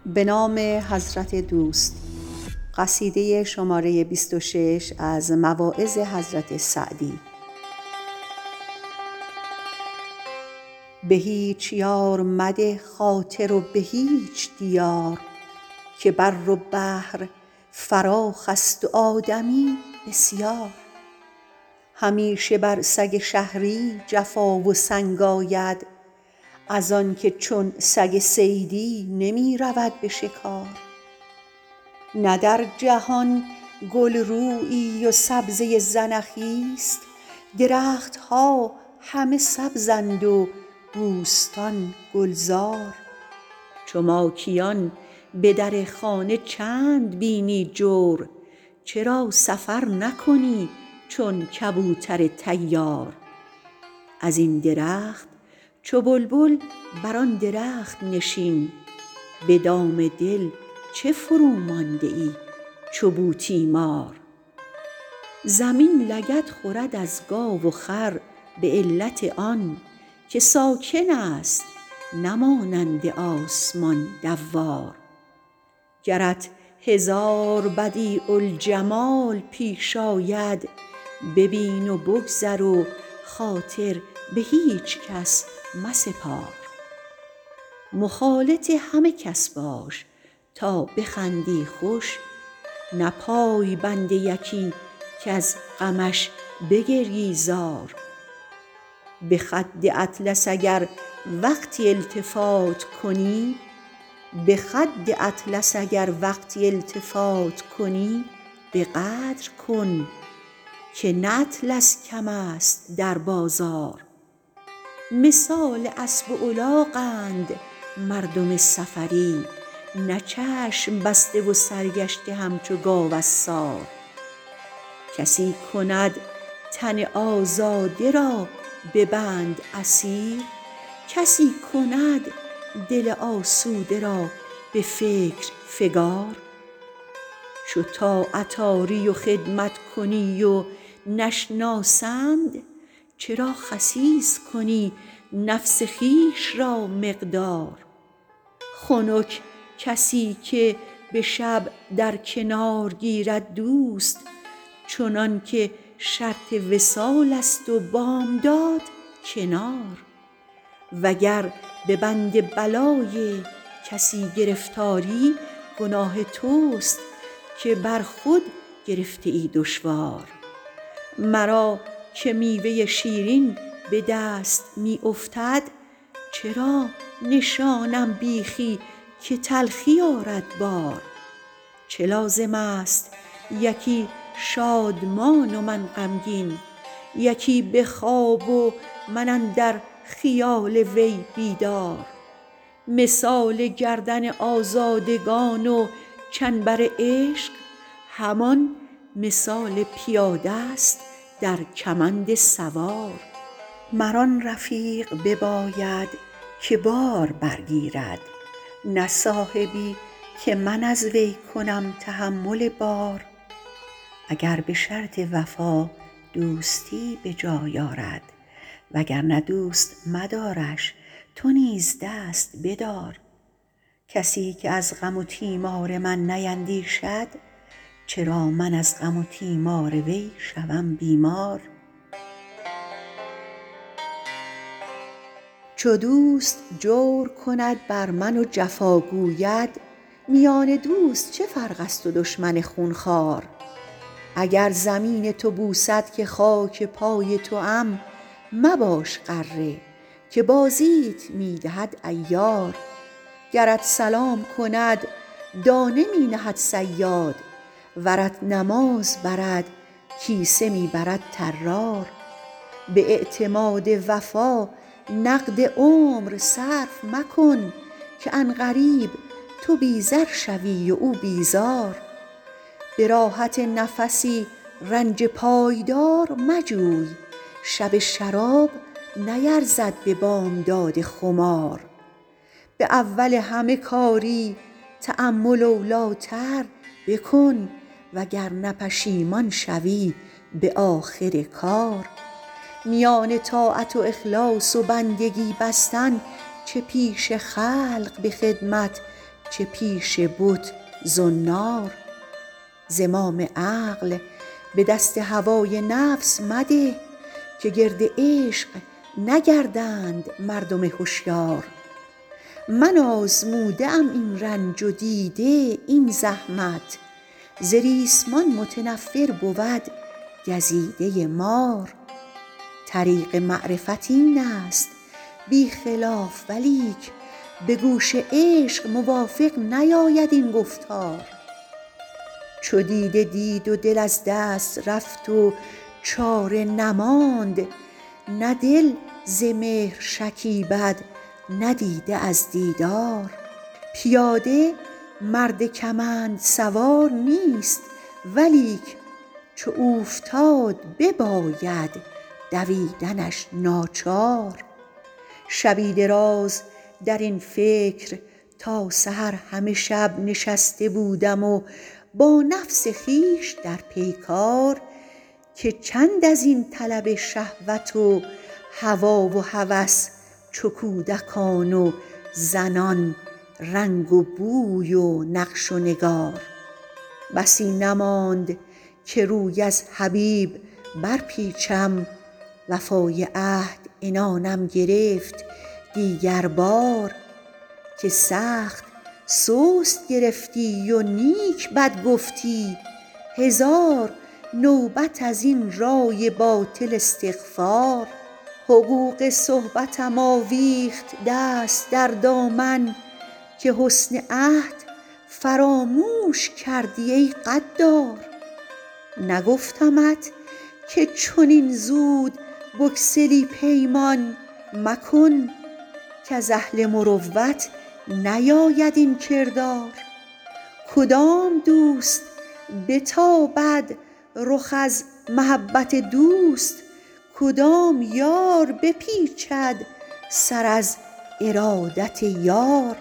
به نام حضرت دوست. قصیده شماره 26 از مواعظ حضرت سعدی. به هیچ یار مده خاطر و به هیچ دیار، که بر و بحر فراخ است و آدمی بسیار. همیشه بر سگ شهری جفا و سنگ آید، از آن که چون سگ صیدی نمی رود به شکار. نه در جهان گل رویی و سبزه زنخیست، درخت ها همه سبزند و بوستان گلزار. چو ماکیان به در خانه چند بینی جور، چرا سفر نکنی چون کبوتر طیار. از این درخت چو بلبل بر آن درخت نشین، به دام دل چه فرومانده ای چو بوتیمار. زمین لگد خورد از گاو و خر به علت آن، که ساکن است نه مانند آسمان دوار. گرت هزار بدیع الجمال پیش آید، ببین و بگذر و خاطر به هیچ کس مسپار. مخالط همه کس باش تا بخندی خوش، نه پای بند یکی کز غمش بگریی زار. به خد اطلس اگر وقتی التفات کنی به قدر کن، که نه اطلس کم است در بازار. مثال اسب و الاغند مردم سفری، نه چشم بسته و سرگشته همچو گاوسار. کسی کند تن آزاده را به بند اسیر، کسی کند دل آسوده را به فکر فگار. چو طاعت آری و خدمت کنی و نشناسند، چرا خسیس کنی نفس خویش را مقدار. خنک کسی که به شب در کنار گیرد دوست، چنان که شرط وصال است و بامداد کنار. وگر به بند بلای کسی گرفتاری، گناه توست که بر خود گرفته ای دشوار. مرا که میوه شیرین به دست می افتد، چرا نشانم بیخی که تلخی آرد بار. چه لازم است یکی شادمان و من غمگین، یکی به خواب و من اندر خیال وی بیدار. مثال گردن آزادگان و چنبر عشق، همان مثال پیاده است در کمند سوار. مر آن رفیق بباید که بار برگیرد، نه صاحبی که من از وی کنم تحمل بار. اگر به شرط وفا دوستی به جای آرد، وگر نه دوست مدارش تو نیز دست بدار. کسی که از غم و تیمار من نیندیشد، چرا من از غم و تیمار وی شوم بیمار. چو دوست جور کند بر من و جفا گوید، میان دوست چه فرق است و دشمن خونخوار. اگر زمین تو بوسد که خاک پای توام، مباش غره که بازیت می دهد عیار. گرت سلام کند دانه می نهد صیاد، ورت نماز برد کیسه می برد طرار. به اعتماد وفا نقد عمر صرف مکن، که عن قریب تو بی زر شوی و او بیزار. به راحت نفسی رنج پایدار مجوی، شب شراب نیرزد به بامداد خمار. به اول همه کاری تأمل اولیتر بکن، وگرنه پشیمان شوی به آخر کار. میان طاعت و اخلاص و بندگی بستن، چه پیش خلق به خدمت چه پیش بت زنار. زمام عقل به دست هوای نفس مده که گرد عشق نگردند مردم هوشیار. من آزموده ام این رنج و دیده این زحمت، ز ریسمان متنفر بود گزیده مار. طریق معرفت این است بی خلاف، ولیک به گوش عشق موافق نیاید این گفتار. چو دیده دید و دل از دست رفت و چاره نماند، نه دل ز مهر شکیبد نه دیده از دیدار. پیاده مرد کمند سوار نیست، ولیک چو اوفتاد بباید دویدنش ناچار. شبی دراز در این فکر تا سحر همه شب نشسته بودم و با نفس خویش در پیکار، که چند از این طلب شهوت و هوا و هوس چو کودکان و زنان رنگ و بوی و نقش و نگار. بسی نماند که روی از حبیب برپیچم، وفای عهد عنانم گرفت دیگر بار. که سخت سست گرفتی و نیک بد گفتی، هزار نوبت از این رای باطل استغفار. حقوق صحبتم آویخت دست در دامن، که حسن عهد فراموش کردی ای غدار. نگفتمت که چنین زود بگسلی پیمان مکن، کز اهل مروت نیاید این کردار. کدام دوست بتابد رخ از محبت دوست، کدام یار بپیچد سر از ارادت یار.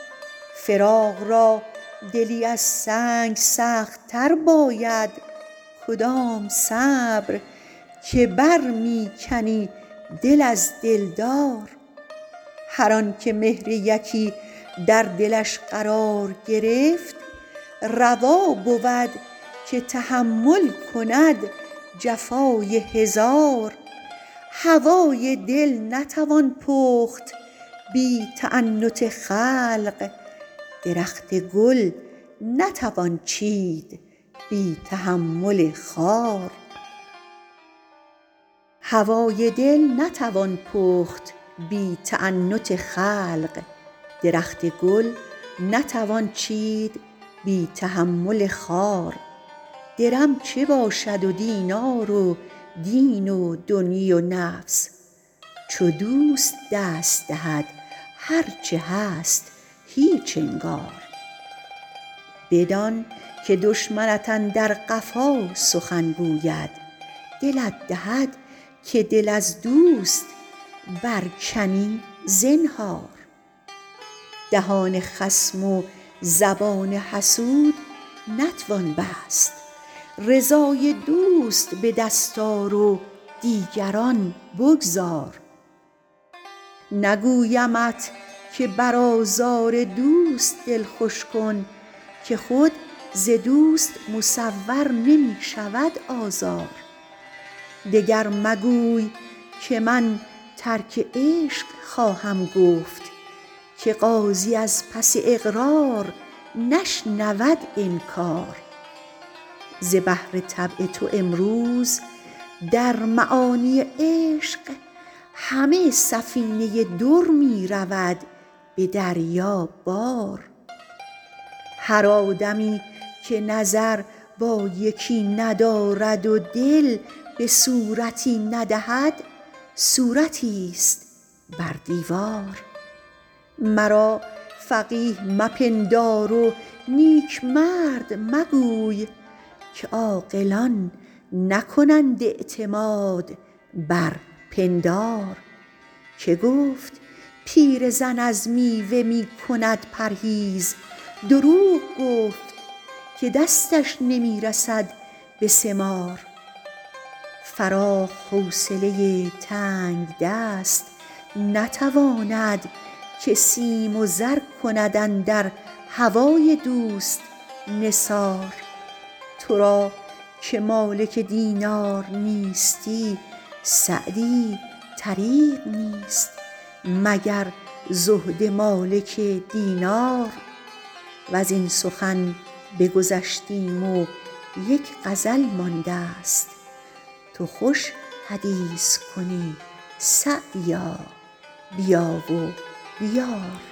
فراق را دلی از سنگ سخت تر باید، کدام صبر که بر می کنی دل از دلدار. هر آن که مهر یکی در دلش قرار گرفت، روا بود که تحمل کند جفای هزار. هوای دل نتوان پخت بی تعنت خلق، درخت گل نتوان چید بی تحمل خار. هوای دل نتوان پخت بی تعنت خلق، درخت گل نتوان چید بی تحمل خار. درم چه باشد و دینار و دین و دنیی و نفس، چو دوست دست دهد هر چه هست هیچ انگار. بدان که دشمنت اندر قفا سخن گوید، دلت دهد که دل از دوست برکنی زنهار. دهان خصم و زبان حسود نتوان بست، رضای دوست به دست آر و دیگران بگذار. نگویمت که بر آزار دوست دل خوش کن، که خود ز دوست مصور نمی شود آزار. دگر مگوی که من ترک عشق خواهم گفت، که قاضی از پس اقرار نشنود انکار. ز بحر طبع تو امروز در معانی عشق، همه سفینه در می رود به دریا بار. هر آدمی که نظر با یکی ندارد و دل به صورتی ندهد، صورتیست بر دیوار. مرا فقیه مپندار و نیکمرد مگوی، که عاقلان نکنند اعتماد بر پندار. که گفت پیرزن از میوه می کند پرهیز، دروغ گفت که دستش نمی رسد به ثمار. فراخ حوصله تنگ دست نتواند که سیم و زر کند اندر هوای دوست نثار. تو را که مالک دینار نیستی سعدی طریق نیست مگر زهد مالک دینار. وزین سخن بگذشتیم و یک غزل ماندست، تو خوش حدیث کنی سعدیا بیا و بیار.